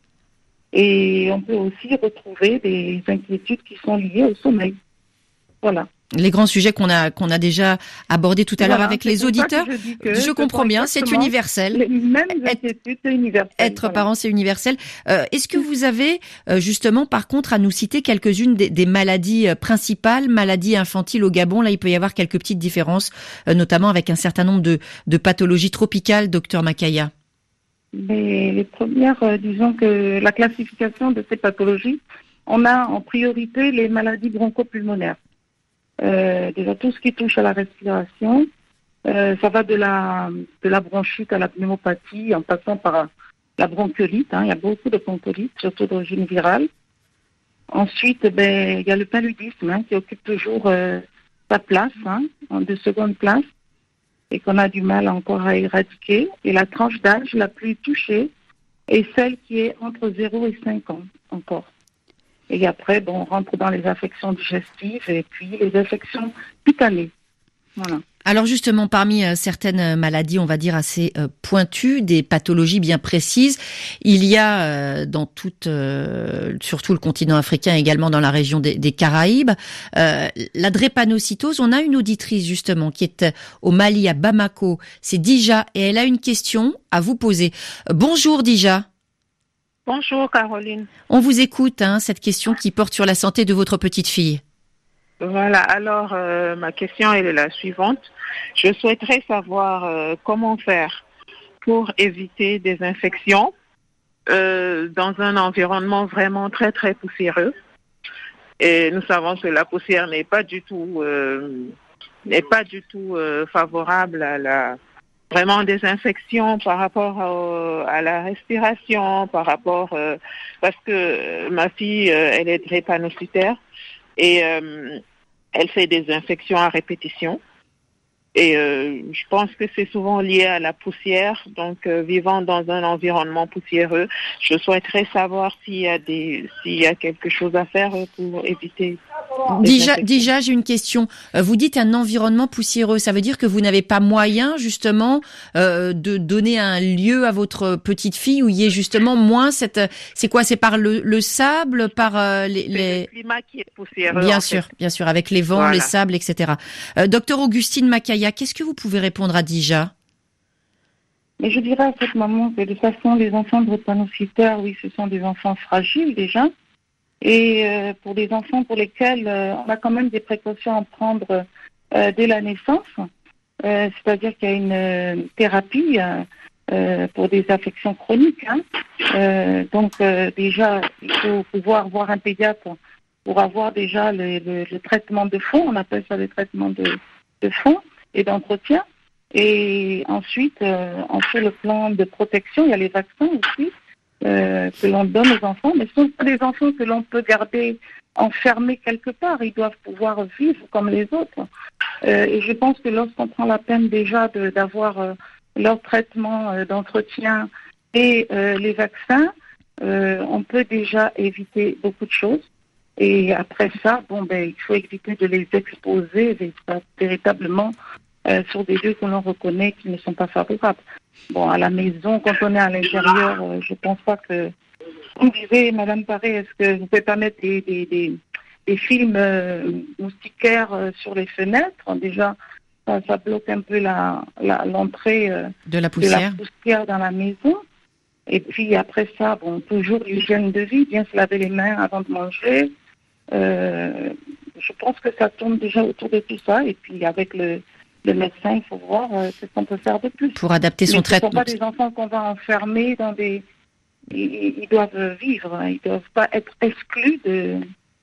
Et on peut aussi retrouver des inquiétudes qui sont liées au sommeil. Voilà. Les grands sujets qu'on a déjà abordés tout à l'heure avec les auditeurs. Je comprends bien, c'est universel. Les mêmes inquiétudes, c'est universel. Être parent, c'est universel. Est-ce que vous avez justement, par contre, à nous citer quelques-unes des maladies principales, maladies infantiles au Gabon? Là, il peut y avoir quelques petites différences, notamment avec un certain nombre de pathologies tropicales, docteur Makaya. Mais les premières, disons que la classification de ces pathologies, on a en priorité les maladies bronchopulmonaires. Déjà tout ce qui touche à la respiration, ça va de la bronchite à la pneumopathie, en passant par la bronchiolite. Il y a beaucoup de bronchiolites, surtout d'origine virale. Ensuite, il y a le paludisme qui occupe toujours sa place, de seconde place, et qu'on a du mal encore à éradiquer. Et la tranche d'âge la plus touchée est celle qui est entre 0 et 5 ans encore. Et après, on rentre dans les affections digestives et puis les affections cutanées. Voilà. Alors justement, parmi certaines maladies, on va dire assez pointues, des pathologies bien précises, il y a surtout le continent africain, également dans la région des Caraïbes, la drépanocytose. On a une auditrice justement qui est au Mali, à Bamako, c'est Dija, et elle a une question à vous poser. Bonjour Dija. Bonjour Caroline. On vous écoute, cette question qui porte sur la santé de votre petite fille. Voilà, alors ma question elle est la suivante. Je souhaiterais savoir comment faire pour éviter des infections dans un environnement vraiment très très poussiéreux. Et nous savons que la poussière n'est pas du tout favorable à vraiment des infections par rapport à la respiration, parce que ma fille elle est drépanocytaire. Et elle fait des infections à répétition. Et je pense que c'est souvent lié à la poussière. Donc, vivant dans un environnement poussiéreux, je souhaiterais savoir s'il y a quelque chose à faire pour éviter. Déjà, j'ai une question. Vous dites un environnement poussiéreux. Ça veut dire que vous n'avez pas moyen, justement, de donner un lieu à votre petite fille où il y ait justement moins c'est quoi? C'est par le sable, par le climat qui est poussiéreux. Bien sûr, avec les vents, les sables, etc. Docteur Augustine Makaya, qu'est-ce que vous pouvez répondre à Dija? Mais je dirais à cette maman que de toute façon, les enfants drépanocytaires, oui, ce sont des enfants fragiles déjà. Et pour des enfants pour lesquels on a quand même des précautions à prendre dès la naissance, c'est-à-dire qu'il y a une thérapie pour des affections chroniques. Donc déjà, il faut pouvoir voir un pédiatre pour avoir déjà le traitement de fond, on appelle ça le traitement de fond et d'entretien. Et ensuite, on fait le plan de protection, il y a les vaccins aussi. Que l'on donne aux enfants, mais ce sont pas des enfants que l'on peut garder enfermés quelque part. Ils doivent pouvoir vivre comme les autres. Et je pense que lorsqu'on prend la peine déjà d'avoir leur traitement d'entretien et les vaccins, on peut déjà éviter beaucoup de choses. Et après ça, il faut éviter de les exposer véritablement sur des lieux que l'on reconnaît qui ne sont pas favorables. Bon, à la maison, quand on est à l'intérieur, je pense pas que... Vous disait, Madame Paré, est-ce que vous pouvez pas mettre des films moustiquaires sur les fenêtres? Déjà, ça bloque un peu l'entrée de la poussière dans la maison. Et puis après ça, bon, toujours l'hygiène de vie, bien se laver les mains avant de manger. Je pense que ça tourne déjà autour de tout ça. Et puis avec le médecin, il faut voir ce qu'on peut faire de plus. Pour adapter son traitement. Ce ne sont pas des enfants qu'on va enfermer dans des... Ils doivent vivre, hein. Ils ne doivent pas être exclus de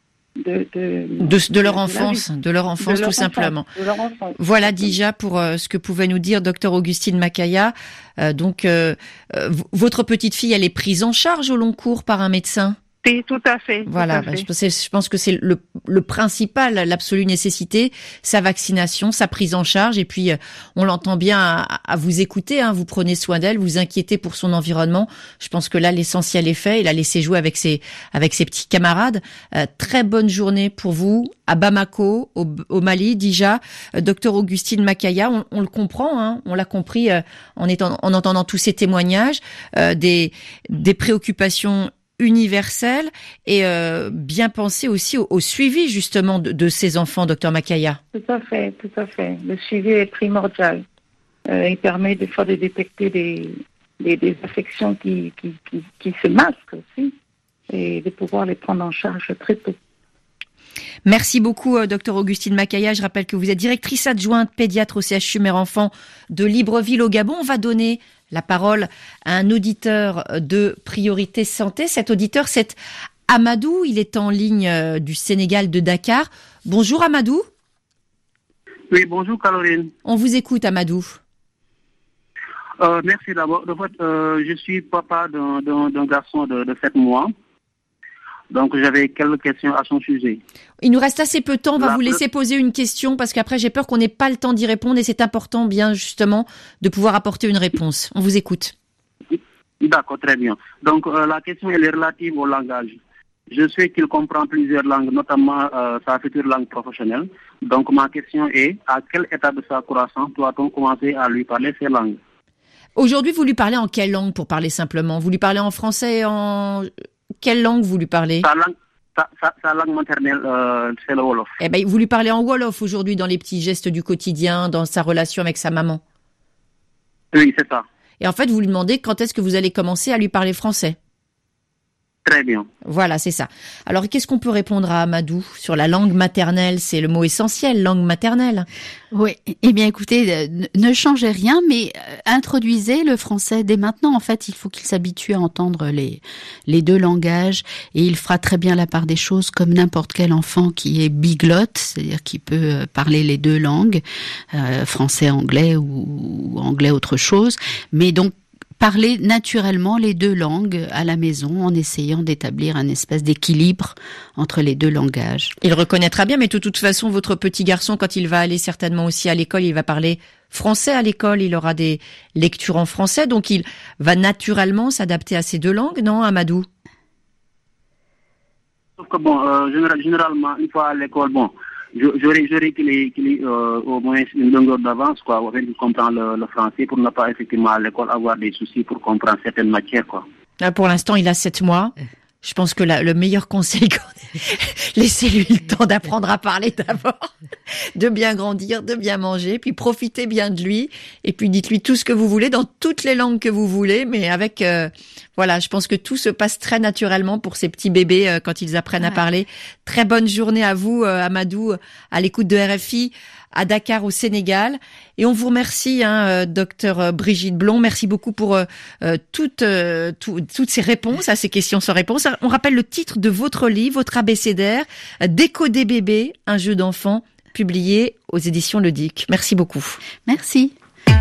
leur enfance, tout simplement. Voilà déjà pour ce que pouvait nous dire Dr Augustine Makaya. Votre petite fille, elle est prise en charge au long cours par un médecin? Oui, tout à fait. Voilà, je pense que c'est le principal, l'absolue nécessité, sa vaccination, sa prise en charge, et puis on l'entend bien à vous écouter, hein, vous prenez soin d'elle, vous inquiétez pour son environnement. Je pense que là l'essentiel est fait, il a laissé jouer avec ses petits camarades. Très bonne journée pour vous à Bamako, au Mali, déjà. Docteur Augustine Makaya, on le comprend, hein, on l'a compris en entendant tous ces témoignages, des préoccupations universelle et bien penser aussi au suivi justement de ces enfants, docteur Makaya. Tout à fait. Le suivi est primordial. Il permet des fois de détecter des affections qui se masquent aussi et de pouvoir les prendre en charge très tôt. Merci beaucoup, docteur Augustine Makaya. Je rappelle que vous êtes directrice adjointe pédiatre au CHU Mère-Enfant de Libreville au Gabon. On va donner la parole à un auditeur de Priorité Santé. Cet auditeur, c'est Amadou. Il est en ligne du Sénégal, de Dakar. Bonjour Amadou. Oui, bonjour Caroline. On vous écoute Amadou. Merci d'abord. En fait, je suis papa d'un garçon de 7 mois. Donc j'avais quelques questions à son sujet. Il nous reste assez peu de temps, on va vous laisser poser une question parce qu'après j'ai peur qu'on n'ait pas le temps d'y répondre et c'est important bien justement de pouvoir apporter une réponse. On vous écoute. D'accord, très bien. Donc la question elle est relative au langage. Je sais qu'il comprend plusieurs langues, notamment sa future langue professionnelle. Donc ma question est, à quelle étape de sa croissance doit-on commencer à lui parler ces langues? Aujourd'hui vous lui parlez en quelle langue pour parler simplement? Vous lui parlez en français et en... Quelle langue vous lui parlez? Sa langue maternelle, c'est le Wolof. Eh ben, vous lui parlez en Wolof aujourd'hui dans les petits gestes du quotidien, dans sa relation avec sa maman. Oui, c'est ça. Et en fait, vous lui demandez quand est-ce que vous allez commencer à lui parler français? Très bien. Voilà, c'est ça. Alors, qu'est-ce qu'on peut répondre à Amadou sur la langue maternelle? C'est le mot essentiel, langue maternelle. Oui. Eh bien, écoutez, ne changez rien, mais introduisez le français dès maintenant. En fait, il faut qu'il s'habitue à entendre les deux langages et il fera très bien la part des choses comme n'importe quel enfant qui est biglotte, c'est-à-dire qui peut parler les deux langues, français, anglais ou anglais autre chose. Mais donc, parler naturellement les deux langues à la maison en essayant d'établir un espèce d'équilibre entre les deux langages. Il reconnaîtra bien, mais de toute façon, votre petit garçon, quand il va aller certainement aussi à l'école, il va parler français à l'école, il aura des lectures en français, donc il va naturellement s'adapter à ces deux langues, non, Amadou? Sauf que bon, généralement, une fois à l'école, bon, j'aurais qu'il ait au moins une longueur d'avance, quoi, afin qu'il comprend le français pour ne pas effectivement à l'école avoir des soucis pour comprendre certaines matières, quoi. Là, pour l'instant, il a 7 mois. Je pense que le meilleur conseil laissez-lui le temps d'apprendre à parler d'abord, de bien grandir, de bien manger, puis profitez bien de lui, et puis dites-lui tout ce que vous voulez dans toutes les langues que vous voulez, mais avec voilà, je pense que tout se passe très naturellement pour ces petits bébés quand ils apprennent à parler. Très bonne journée à vous, Amadou, à l'écoute de RFI. À Dakar, au Sénégal. Et on vous remercie, docteur Brigitte Blond. Merci beaucoup pour toutes ces réponses à ces questions sans réponse. On rappelle le titre de votre livre, votre abécédaire, Décoder bébé, un jeu d'enfant, publié aux éditions Le Dic. Merci beaucoup. Merci.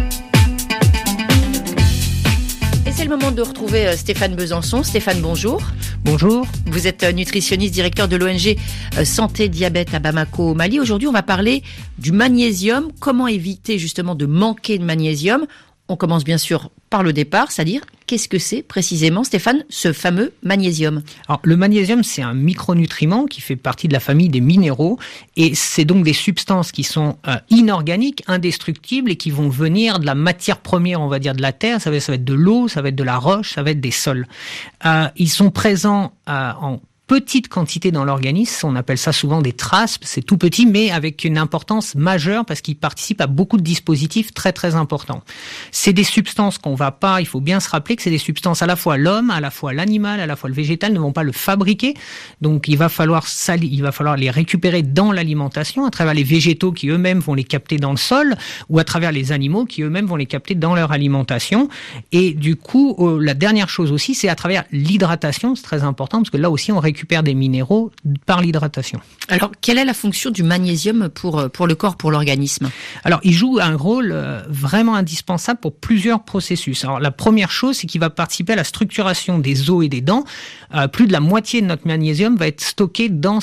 Et c'est le moment de retrouver Stéphane Besançon. Stéphane, bonjour. Bonjour. Vous êtes nutritionniste, directeur de l'ONG Santé Diabète à Bamako, au Mali. Aujourd'hui, on va parler du magnésium. Comment éviter justement de manquer de magnésium? On commence bien sûr par le départ, c'est-à-dire Qu'est-ce que c'est précisément, Stéphane, ce fameux magnésium? Alors, le magnésium, c'est un micronutriment qui fait partie de la famille des minéraux et c'est donc des substances qui sont inorganiques, indestructibles et qui vont venir de la matière première, on va dire, de la terre. Ça va être de l'eau, ça va être de la roche, ça va être des sols. Ils sont présents en petite quantité dans l'organisme, on appelle ça souvent des traces, c'est tout petit mais avec une importance majeure parce qu'ils participent à beaucoup de dispositifs très très importants. C'est des substances qu'on va pas, il faut bien se rappeler que c'est des substances à la fois l'homme, à la fois l'animal, à la fois le végétal ne vont pas le fabriquer, donc il va falloir les récupérer dans l'alimentation à travers les végétaux qui eux-mêmes vont les capter dans le sol ou à travers les animaux qui eux-mêmes vont les capter dans leur alimentation et du coup la dernière chose aussi c'est à travers l'hydratation, c'est très important parce que là aussi on récupère des minéraux par l'hydratation. Alors, quelle est la fonction du magnésium pour le corps, pour l'organisme? Alors, il joue un rôle vraiment indispensable pour plusieurs processus. Alors, la première chose, c'est qu'il va participer à la structuration des os et des dents. Plus de la moitié de notre magnésium va être stocké dans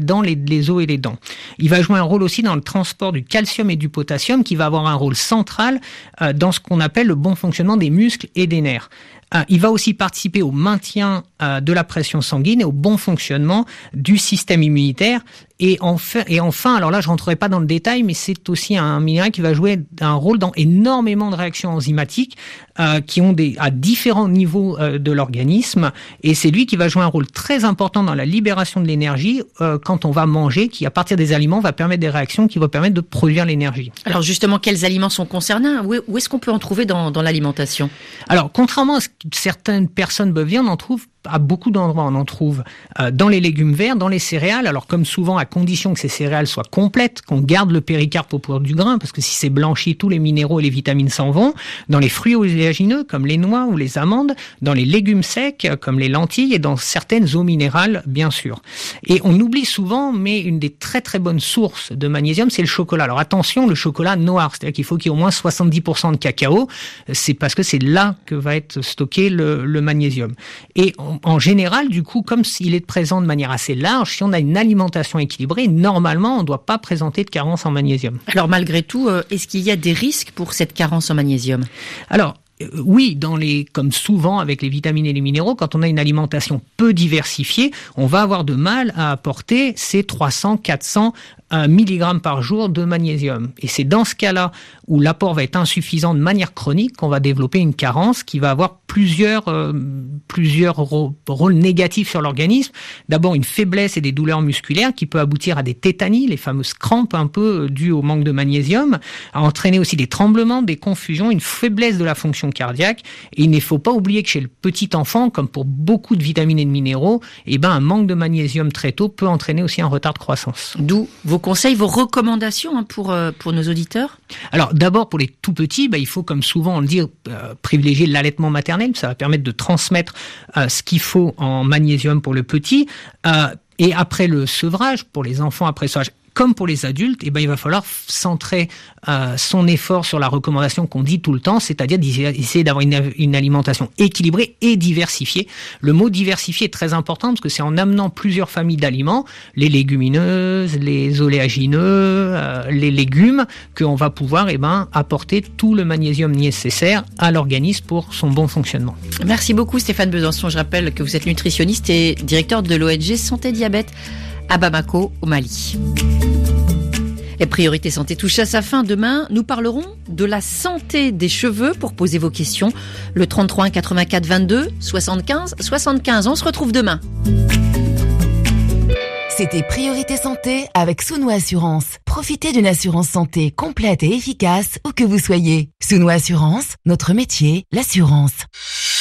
les os et les dents. Il va jouer un rôle aussi dans le transport du calcium et du potassium, qui va avoir un rôle central dans ce qu'on appelle le bon fonctionnement des muscles et des nerfs. Il va aussi participer au maintien de la pression sanguine et au bon fonctionnement du système immunitaire. Et enfin, alors là, je rentrerai pas dans le détail, mais c'est aussi un minéral qui va jouer un rôle dans énormément de réactions enzymatiques qui ont à différents niveaux de l'organisme. Et c'est lui qui va jouer un rôle très important dans la libération de l'énergie quand on va manger, qui à partir des aliments va permettre des réactions qui vont permettre de produire l'énergie. Alors justement, quels aliments sont concernés? Où est-ce qu'on peut en trouver dans l'alimentation? Alors, contrairement à ce que certaines personnes peuvent dire, on en trouve à beaucoup d'endroits. On en trouve dans les légumes verts, dans les céréales, alors comme souvent à condition que ces céréales soient complètes, qu'on garde le péricarpe au pour du grain, parce que si c'est blanchi, tous les minéraux et les vitamines s'en vont, dans les fruits oléagineux comme les noix ou les amandes, dans les légumes secs comme les lentilles et dans certaines eaux minérales, bien sûr. Et on oublie souvent, mais une des très très bonnes sources de magnésium, c'est le chocolat. Alors attention, le chocolat noir, c'est-à-dire qu'il faut qu'il y ait au moins 70% de cacao, c'est parce que c'est là que va être stocké le magnésium. Et en général, du coup, comme s'il est présent de manière assez large, si on a une alimentation équilibrée, normalement, on ne doit pas présenter de carence en magnésium. Alors malgré tout, est-ce qu'il y a des risques pour cette carence en magnésium? Alors, oui, comme souvent avec les vitamines et les minéraux, quand on a une alimentation peu diversifiée, on va avoir de mal à apporter ces 300-400 milligrammes par jour de magnésium. Et c'est dans ce cas-là où l'apport va être insuffisant de manière chronique qu'on va développer une carence qui va avoir plusieurs rôles négatifs sur l'organisme. D'abord, une faiblesse et des douleurs musculaires qui peut aboutir à des tétanies, les fameuses crampes un peu dues au manque de magnésium, à entraîner aussi des tremblements, des confusions, une faiblesse de la fonction cardiaque. Et il ne faut pas oublier que chez le petit enfant, comme pour beaucoup de vitamines et de minéraux, un manque de magnésium très tôt peut entraîner aussi un retard de croissance. D'où vos conseils, vos recommandations pour nos auditeurs? Alors d'abord pour les tout petits, il faut comme souvent on le dit privilégier l'allaitement maternel, ça va permettre de transmettre ce qu'il faut en magnésium pour le petit. Et après le sevrage, pour les enfants après sevrage, comme pour les adultes, il va falloir centrer son effort sur la recommandation qu'on dit tout le temps, c'est-à-dire d'essayer d'avoir une alimentation équilibrée et diversifiée. Le mot diversifié est très important parce que c'est en amenant plusieurs familles d'aliments, les légumineuses, les oléagineux, les légumes, qu'on va pouvoir apporter tout le magnésium nécessaire à l'organisme pour son bon fonctionnement. Merci beaucoup Stéphane Besançon. Je rappelle que vous êtes nutritionniste et directeur de l'ONG Santé Diabète à Bamako, au Mali. Les priorités santé touchent à sa fin. Demain, nous parlerons de la santé des cheveux. Pour poser vos questions, le 33 84 22 75 75. On se retrouve demain. C'était Priorité Santé avec Souno Assurance. Profitez d'une assurance santé complète et efficace où que vous soyez. Souno Assurance, notre métier, l'assurance.